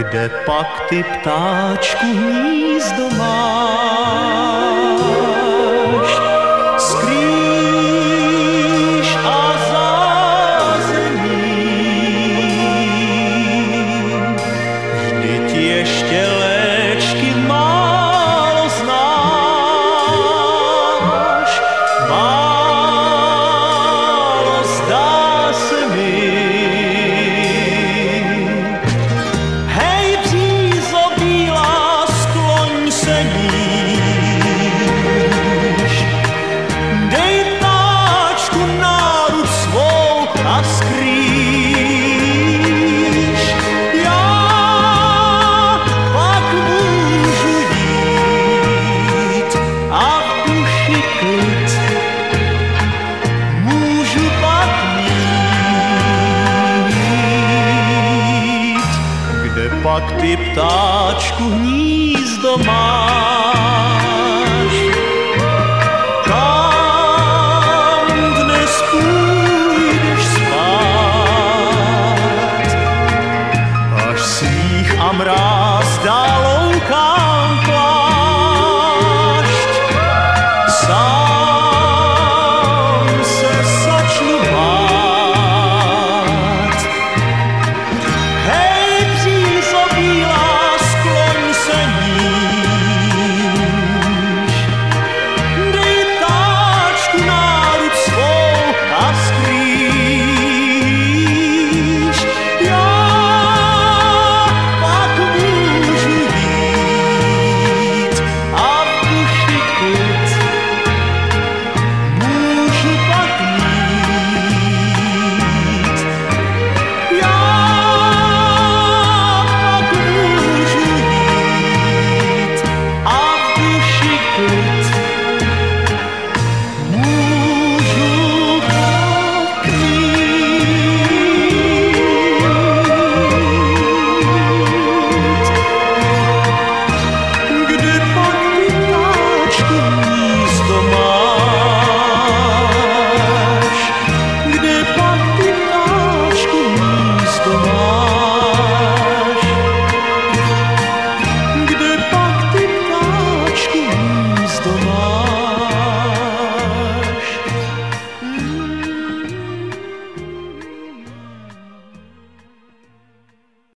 Kde pak ty, ptáčku, hnízdo máš? Skrýš a zázemí, vždyť ještě léčky málo znáš. Málo zdá se mi. A skrýš, já pak můžu jít a v duši klid můžu pak mít. Kde pak ty, ptáčku, hnízdo máš?